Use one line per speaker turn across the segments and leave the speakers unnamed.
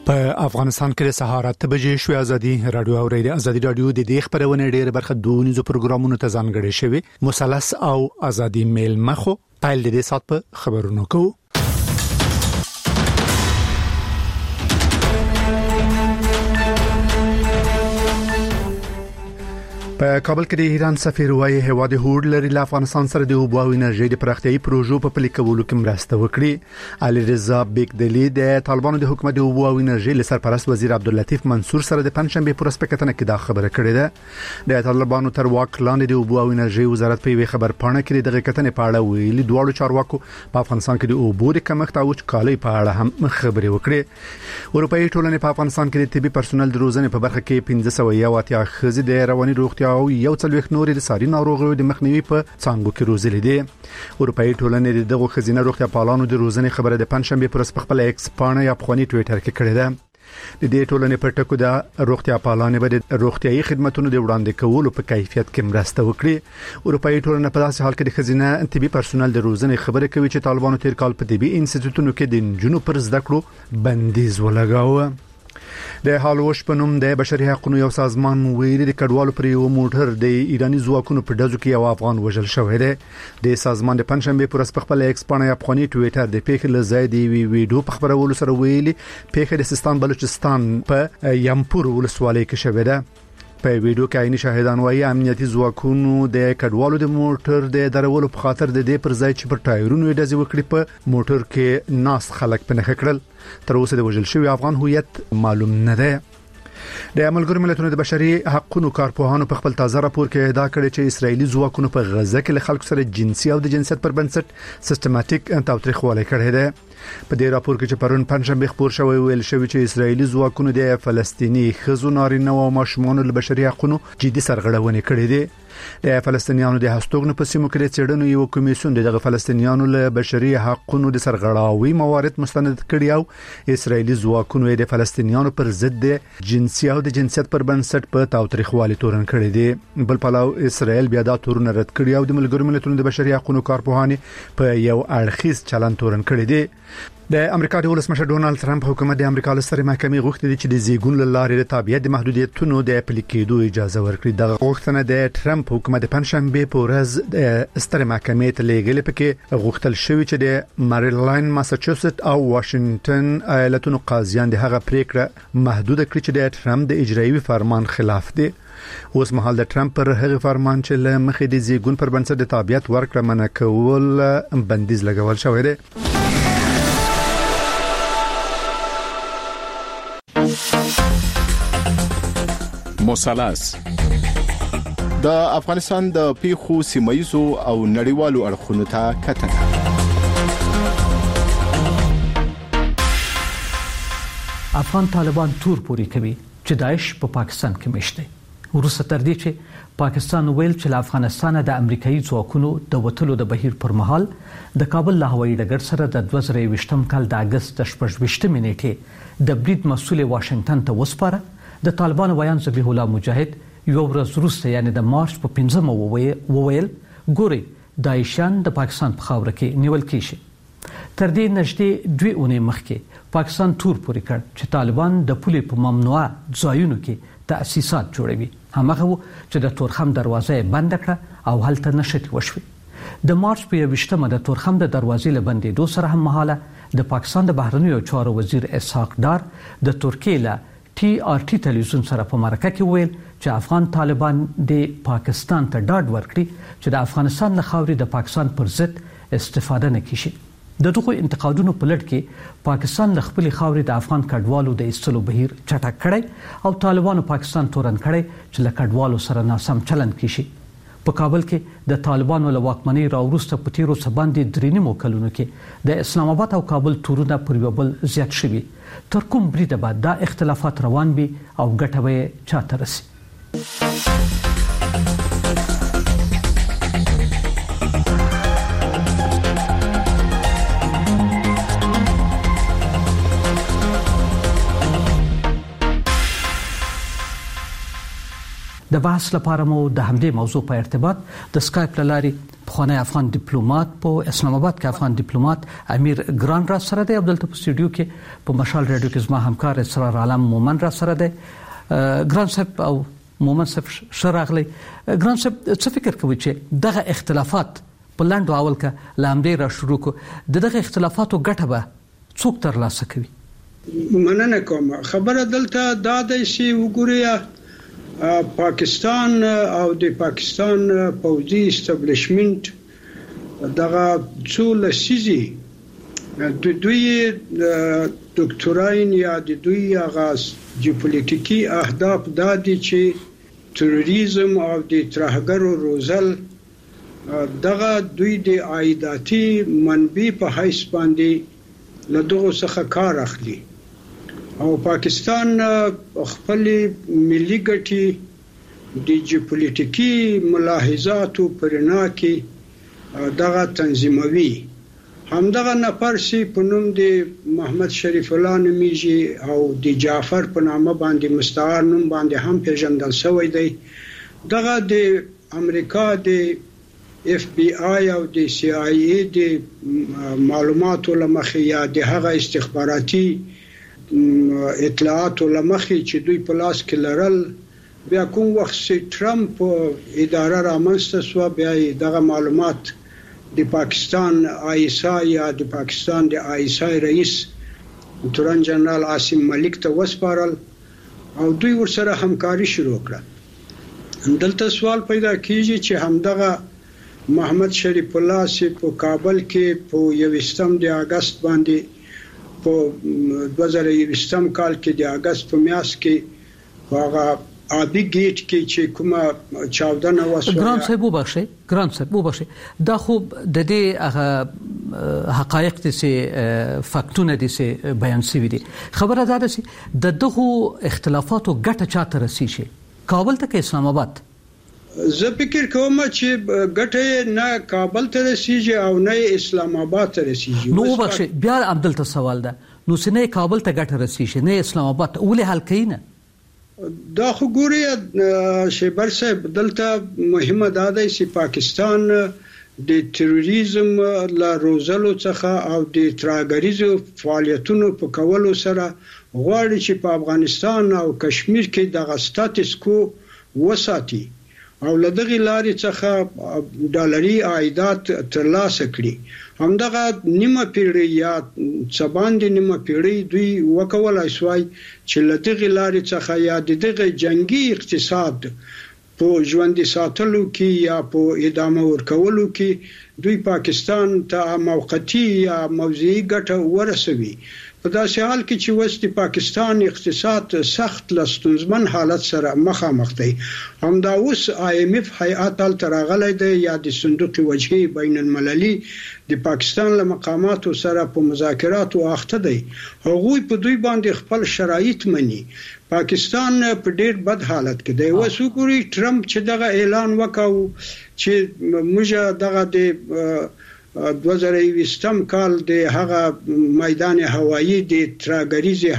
په افغانستان کې د سهار 8 بجې شوې ازادي رادیو او ریډیو ازادي رادیو د دې خبرونه ډېر برخه دونیزو پروګرامونو ته ځانګړي شوی مثلث او ازادي میل مخو پایل د دې سات په خبرونو کو په کابل کې د ایران سفیر وايي هواد هوډ لري له افغانستان سره د اوبو او انرژي د پراختیايي پروژو په پلي کولو کې مرسته وکړي. علي رضا بیگدلی د طالبانو د حکومت د اوبو او انرژي له سرپرست وزیر عبداللطیف منصور سره د پنځشنبه پر سپکتنه کې دا خبره کړې ده. د طالبانو تر واک لاندې د اوبو او انرژي وزارت په یوه خبر پاڼه کې دغه کتنې په اړه ویلي دوه چارواکو په افغانستان کې د اوبو د کمښت او وچکالۍ په اړه هم خبرې وکړې. اروپאי ټولنې په افغانستان کې د طبي پرسونل د روزنې په برخه کې 1580 خزې د رواني روغتیا او یو څلويخ نورې د ساري ناروغیو د مخنیوي په څانګو کې روزلې دي. اروپאי ټولنې دغه خزینه روغتیا پالانو د روزنې خبره د پنځشنبه پر خپل ایکس پاڼه یا افغاني ټوئیټر کې کړې ده. د دې ټولنې په ټکو د روغتیا پالانې به د روغتيایي خدماتو د وړاندې کولو په کیفیت کې مرسته وکړي. اروپאי ټولنه په داسې حال کې د خزینه طبي پرسونل د روزنې خبره کوي چې طالبانو تیر کال په طبي انسټیټیوټونو کې د جنو پر زده کړو بندیز ولګاوه. د هالوش په نوم د بشري حقوقو یو سازمان ویلي د کډوالو پر یو موټر د ایرانی ځواکونو په ډزو کې یو افغان وژل شوی دی. د سازمان د پنځشنبه پر خپل ایکس پاڼه افغاني ټوئیټر د پیښې لزایدي ویډیو په خبرولو سره ویلي پیښه د سیستان بلوچستان په یمپور ولسوالۍ کې شوې ده. په ویډیو کې عیني شاهدان وايي امنیتي ځواکونو د کډوالو د موټر د درولو په خاطر د دې پر ځای چې پر ټایرونو ډزې وکړي په موټر کې ناس خلک په نخښه کړل. تر اوسه د وژل شوی افغان هویت معلوم نه ده. د ملګرو ملتونو د بشري حقوقو کارپوهانو په خپل تازه راپور کې ادعا کړې چې اسرایلی ځواکونو په غزه کې له خلکو سره جنسي او د جنسیت پر بنسټ سیستماتیک تاوتریخوالی کړی دی. په دې راپور کې چې پرون پنځشنبه خبر شوی ویل شوی چې اسرایلی ځواکونو د فلسطینی خزو نارینه او ماشومان له بشري حقوقو جدي سرغړونې کړې دي. د فلسطینیانو د هستوګنو په سیمو کې د چېړنو یو کمیسیون دغه فلسطینیانو له بشري حقوقو د سرغړاوي موارد مستند کړي او اسرایلی ځواکونو د فلسطینیانو پر ضد د جنسي او د جنسیت پر بنسټ په تاوتریخوالي تورن کړي دي. بل پلاو اسرائیل بیا دا تورن رد کړي او د ملګرو ملتونو د بشري حقوقو کارپوهانه په یو اړخیز چلن تورن کړي دي. د امریکا د ولسمشر ډونالد ټرمپ حکومت د امریکا له سترې محکمې غوښتي دي چې د زیګون لارې د تابعیت د محدودیتونو د اپلای کېدو اجازه ورکړي. د غوښتنه د ټرمپ حکومت د پنځشنبه په ورځ د سترې محکمې ته لیږل پکې غوښتل شوی چې د مریلند، ماساچوسټ او واشنگټن ایالتونو قاضیان د هغه پریکړه محدود کړي چې د ټرمپ د اجرایي فرمان خلاف دي. اوس مهال د ټرمپ پر هغه فرمان چې له مخې د زیګون پر بنسټ د تابعیت ورکړه منع کول بندیز لګول شوی دی.
مثلث د افغانستان د پیښو سیمایي او نړیوالو اړخونو ته کتنه.
افغان طالبان تور پوری کوي چې داعش په پاکستان کې مشته. ورسته تر دې چې پاکستان ویل چې له افغانستان د امریکایي ځواکونو د وټلو د بهیر پر مهال د کابل له هوایي ډګر سره د 2023م کال د اگست 18 نیټه د برید مسول واشنگټن ته وسپاره. د طالبانو بیان ذبیح الله مجاهد یو ورځ وروسته یعنی د مارچ په 15 وویل ګوري داعشان د پاکستان په خاور کې نیول کیږي. تر دې نږدې 2 اونۍ مخکې پاکستان تور پوری کړ چې طالبان د پولې په ممنوعه ځایونو کې تأسیسات جوړوي. همغه چې د تورخم دروازه بند کړه او هلته نشټي وشوي. د مارچ په 20مه د تورخم د دروازې لبندې دوه سره هم مهاله د پاکستان د بهرنیو چارو وزیر اسحاق ډار د ترکیې له TRT تلویزیون سره په مرکه کې ویل چې افغان طالبان د پاکستان ته ډاډ ورکړي چې د افغانستان له خاورې د پاکستان پر ضد استفاده نه کیږي. د دغه انتقادونو په لړ کې پاکستان د خپل خاورې د افغان کډوالو د ایستلو بهیر چټک کړي او طالبانو پاکستان تورن کړي چې له کډوالو سره ناسم چلند کیږي. په کابل کې د طالبانو له واکمنۍ راوروسته په تیرو سباندې درینمو کلونو کې د اسلام آباد او کابل تورونه پر یو بل زیات شوي. تر کوم بریده بعد دا اختلافات روان وي او ګټه به چاته رسي. د بحث لپاره مو د همدې موضوع په ارتباط د سکایپ لاري خواني افغان ډیپلوماټ په اسلام آباد کې افغان ډیپلوماټ امیر ګران را سره دی. عبدالته په سټوډیو کې په مشال رادیو کې زما همکار اسرار عالم مومن را سره دی. ګران صاحب او مومن صاحب شراغلي. ګران صاحب څه فکر کوي چې دغه اختلافات په لاندو اول کې لامدې را شروع کو دغه اختلافاتو ګټه به څوک ترلاسه کوي؟
مننه کوم. خبره دلته دا د شی وګوریا پاکستان او د پاکستان پوځي استابلیشمنت دغه څو لسیزي د دوی ډاکټراین یا د دوی آغاز جیوپولیټیکي اهداف د دې چې تروریزم او د ترهګرو روزل دغه دوی د عایداتي منبع په حیث باندې له دغه څخه کار اخلي او پاکستان خپل ملي ګټي د جیوپولیټیکي ملاحظاتو پرنا کې دغه تنظیموي. همدغه نفر سي په نوم د محمد شریف الله نومیږي او د جعفر په نامه باندې مستعار نوم باندې هم پیژندل شوی دی. دغه د امریکا د اف بی آی او د سی آی ای د معلوماتو لمخې یا د هغه استخباراتي اطلاعات لمخې چې دوی په لاس کې لرل بیا کوم وخت چې ټرمپ اداره رامنځته شو بیا دغه معلومات د پاکستان آی اس آی یا د پاکستان د آی اس آی رئیس تورن جنرال عاصم ملک ته وسپارل او دوی ورسره همکاري شروع کړه. دلته سوال پیدا کیږي چې همدغه محمد شریف الله سي په کابل کې په 21 د اگست باندې په 2020 کال کې د اگست په میاشت کې هغه ابي گیټ کې چې کومه چاودنه وسوه.
ګران صاحب وبخښي دا خو د دې هغه حقایق دي چې فاکتونه دي چې بیان شوي دي. خبره ده چې د دغه اختلافاتو ګټه چاته رسي شي کابل ته کې اسلام آباد؟
زه فکر کوم چې ګټه نه کابل ته رسیږي او نه اسلام آباد ته رسیږي.
نو وبخښي بیا عبدالته سوال ده نو سنه کابل ته ګټه رسیږي نه اسلام آباد ولې حل کین؟
دا خو ګوري شیبر صاحب دلته مهمه ده چې پاکستان د تروریزم لا روزلو څخه او د ترهګریزو فعالیتونو په کولو سره غواړي چې په افغانستان او کشمیر کې د سټاتس کو وساتي او لدغه لارې څخه ډالري عایدات ترلاسه کړي. همدغه نیمه پیړۍ یا څباندې نیمه پیړۍ دوی وکولای شوی چې لدغه لارې څخه یا دغه جنگي اقتصاد په ژوند ساتلو کې یا په ادامه ورکولو کې دوی پاکستان ته موقتی یا موضعي ګټه ورسوي. په داسې حال کې چې وست پاکستان اقتصاد سخت لستونزمن حالت سره مخامخ دی. همدا اوس آی ام اف هیئات ترغلې دی یا د صندوق وجهي بین المللي د پاکستان له مقاماتو سره په مذاکراتو اخته دی. هغوی په دوی باندې خپل شرایط مني. پاکستان په ډیر بد حالت کې دی. وسوګوري ټرمپ چې دغه اعلان وکاو چې موږ دغه د 2020 کال د هغه میدان هوایی د ترهګریزي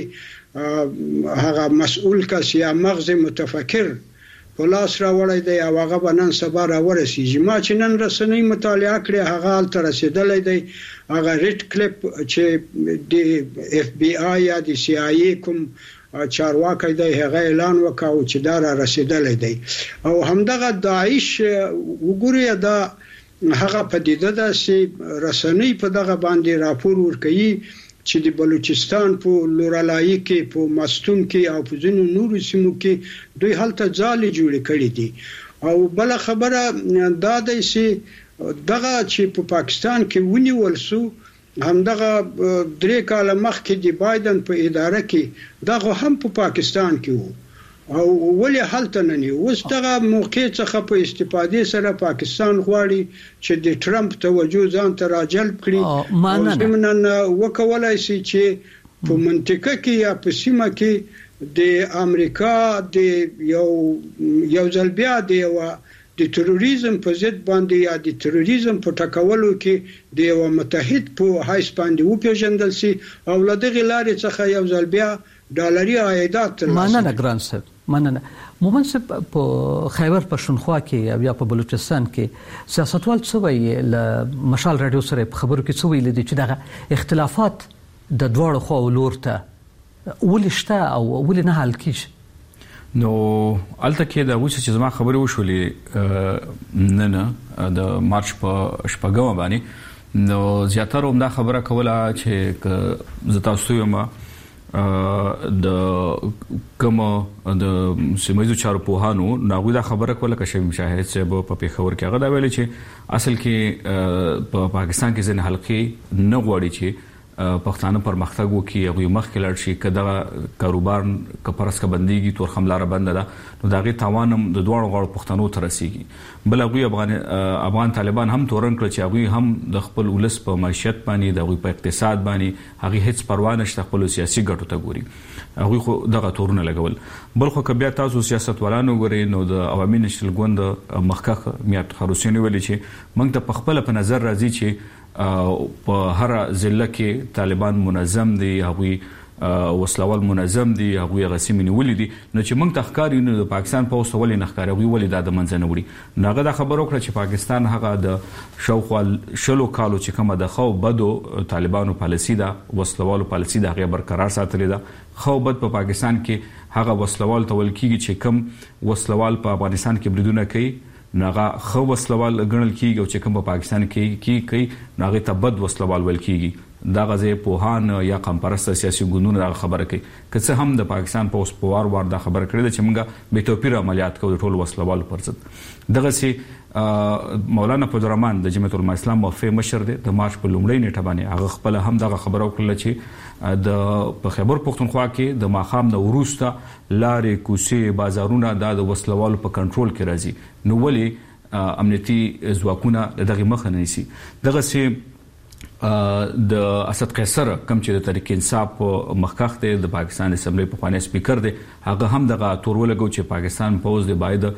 حمله هغه مسؤل کس یا مغز متفکر په لاس راوړی دی او هغه بنن سبا را ورسیږي. ما چې نن رسنۍ مطالعه کړې هغه تر رسیدلې دی. هغه ریډ کلیپ چې د اف بی آی یا د سی آی ای کوم چارواکي دی هغه اعلان وکاو چې دا را رسیدلې دی. او همدغه داعش وګوري دا هغه پدیده ده چې رسنۍ په دغه باندې راپور ورکوي چې د بلوچستان په لورالای کې په مستون کې او په ځینو نورو سیمو کې دوی هلته ځالې جوړې کړې دي. او بل خبره دا ده چې دغه چې په پاکستان کې ونیول شو همدغه 3 کال مخکې د بایدن په اداره کې دغه هم په پاکستان کې وو او ولې حالته نه نیو. اوس دغه موقع څخه په استفادې سره پاکستان غواړي چې د ټرمپ توجه ځان ته راجلب کړي او زمونږ وکولای شي چې په منطقه کې یا په سیمه کې د امریکا د یو ځل بیا د تروریزم په ضد باندې یا د تروریزم په ټکولو کې د یو متحد په حیث باندې وپیژندل شي او لدغه لارې څخه یو ځل بیا ډالري عایدات
مننه ګران صاحب مننه. مومن صاحب په خیبر پښتونخوا کې او یا په بلوچستان کې سیاستوال څه وایي ل مشال رادیو سره په خبرو کې څه ویل دي چې دغه اختلافات د دواړو خواو لور ته ولشته او ول نه حل کیږي؟
نو الته کې دا وڅ چې زما خبرې وشولې نه د مارچ په شپږم باندې نو زیاتره هم دا خبره کوله چې زه تاسو یم د کوم د سیمایي چارو په هانو ناغوی دا خبره کوله چې مشاهد صاحب په پیښور کې هغه دا ویل چې اصل کې په پاکستان کې ځنه حلقې نه غواړي چې پښتانه پرمختګ وکړي او مخکې لاړ شي کله کاروبار کپرس کا بنديږي تور خملاره بند ده نو داغه توانم د دوړو غړو پښتنو تر رسیږي بل هغه افغان طالبان هم تورن کړ چې هغه هم د خپل ولس په معیشت باندې د هغه په اقتصاد باندې هغه هیڅ پروا نه شته خپل سیاسي ګټو ته ګوري هغه خو دغه تورونه لګول بل خو کبیا تاسو سیاستوالانو غوري نو د عوامي نشل ګوند مخکخ میات خروسینی ویل چې موږ ته په خپل په نظر راځي چې په هر ضلع کې طالبان منظم دي هغه وسلوال منظم دي هغه غسیمنی ولیدي نو چې موږ تخکاری نو د پاکستان په اوسه ولې نخکاری ولی د منځنه وړي ناغه د خبرو کړ چې پاکستان هغه د شاوخوا شلو کالو چې کومه د خو بدو طالبانو پالیسی دا وسلوالو پالیسی دا غیر برقرار ساتلې ده خو بد په پاکستان کې هغه وسلوال تول کیږي چې کم وسلوال په افغانستان کې بریدونه کوي ناغه خو وسلوال غنل کیږي او چې کوم په پاکستان کې کوي ناغه تبد وسلوال ول کیږي دا غزه پوهان یا قمپرست سیاسي ګوندونه خبره کوي که څه هم د پاکستان په اوس پوار وار دا خبره کړې چې موږ به توپیر عملیات کوو ټول وسلوال پرځد دغه سي مولانا فضلرحمن د جمعیت العلماء اسلام موفي مشر د مارچ په لومړۍ نیټه باندې هغه خپل هم دغه خبره وکړه چې د په خیبر پښتونخوا کې د ماخام د وروسته لارې کوڅې بازارونه د وسلوالو په کنټرول کې راځي نو ولی امنیتي ځواکونه دغه مخه نه نیسي دغه سي د اسد قیصر کوم چې د تحریک انصاف مخکخ د پاکستان اسمبلی په خوانې سپیکر دی هغه هم دغه تورولګو چې پاکستان پوز دی باید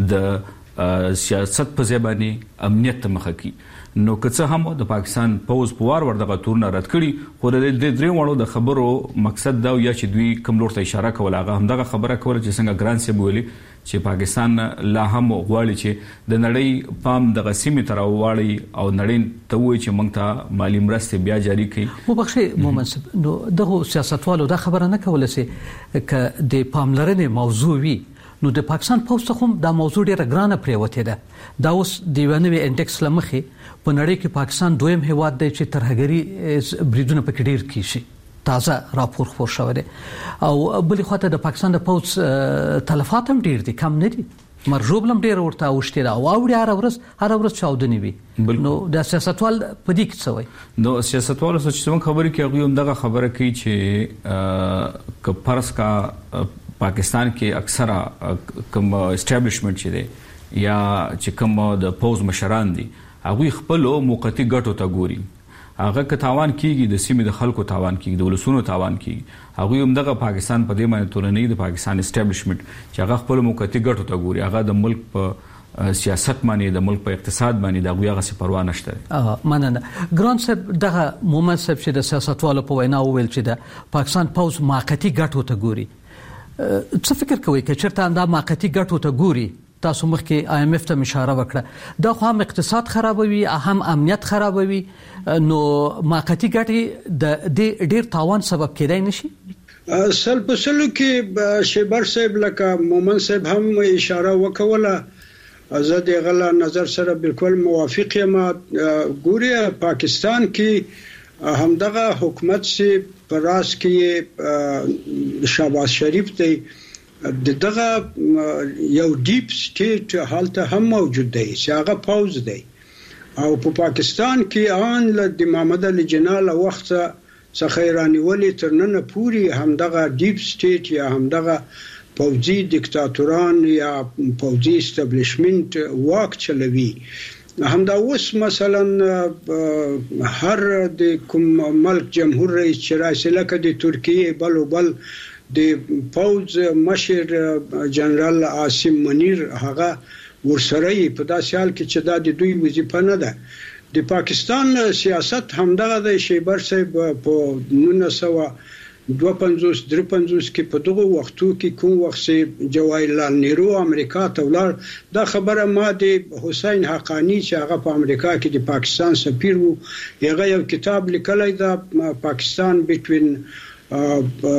د سیاست په ځبانی امنیت مخه کی نو که څه هم د پاکستان پوز پوار ور دغه تورونه رد کړي خو د درې وړو د خبرو مقصد دا یا چې دوی کوم لور ته اشاره کوله هغه هم دغه خبره کوله چې څنګه ګران سی بولی چې پاکستان لا هم غواړي چې د نړۍ پام د غسیمه تر واړی او نړۍ ته وایي چې موږ ته مالی مرسته بیا جاری کړي
مو بخښه مومن نو دغه سیاستوالو دا خبره نه کوله چې ک د پاملرنې موضوع وي نو د پاکستان پوسټ هم دا موضوع ډیره ګرانه پریوته ده دا اوس دیوانوي انډیکس لمخه په نړۍ کې پاکستان دویم هیواد دی چې ترهګری بریدونه پکې ډیر کیشي تازه راپور خور شوی دی او بلې خواته د پاکستان د پوسټ تلفات هم ډیر دي کم نه دي مرجوبلم ډیر ورته اوشته دا او اوري هر ورځ چاودنی وي نو د سیاستوال په دې کې څه وایي
نو سیاستوال څه چې خبرې کوي هغه هم دغه خبره کوي چې ک پرس کا پاکستان کې اکثره کوم اسټابلیشمنت چې دی یا چې کوم د پوز مشران دي هغه خپل موقتی ګټو ته ګوري هغه که تاوان کیږي د سیمې د خلکو تاوان کیږي د ولسونو تاوان کیږي هغه هم دغه پاکستان په دې معنی تورنۍ د پاکستان اسټابلیشمنت چې هغه خپل موقتی ګټو ته ګوري هغه د ملک په سیاست باندې د ملک په اقتصاد باندې د غویا غسی پروا نشته
مننه ګران صاحب دغه مومن صاحب چې د سیاستوالو په وینا ویل چې د پاکستان پوز موقتی ګټو ته ګوري څه فکر کوي چې چرته دا موقتی ګټو ته ګوري تاسو مخکې آی ایم اف ته اشاره وکړه دا خو هم اقتصاد خرابوي هم امنیت خرابوي نو موقتی ګټي د ډیر تاوان سبب کېدای نشي
سل په سلو کې شیبر صاحب لکه مومن صاحب هم اشاره وکوله زه د غلا نظر سره بالکل موافق یم ګوري پاکستان کې همدغه حکومت سي پراس کې شهباز شریف دی دغه یو ډیپ سټیټ حالت هم موجود دی چې هغه پاوز دی او په پاکستان کې ان د محمد علي جنال وخت څخه ایرانی ولی ترنن پوری همدغه ډیپ سټیټ یا همدغه پوځي دیکتاتوران یا پوځي اسټابلیشمنت واک چلوي همدا اوس مثلا هر د کوم ملک جمهور رئیس چې رئیس لکه د ترکیه بل د پوز مشر جنرال عاصم منیر هغه ورسره په داسې حال کې چې دا د دوی وظیفه نه ده د پاکستان سیاست همدغه د شیبر صاحب په 1999 52 53 کې په دغه وختو کې کوم وخت چې جواهرلال نهرو امریکا ته ولاړ دا خبره ما د حسین حقانی چې هغه په امریکا کې د پاکستان سفیر وو هغه یو کتاب لیکلی دا پاکستان between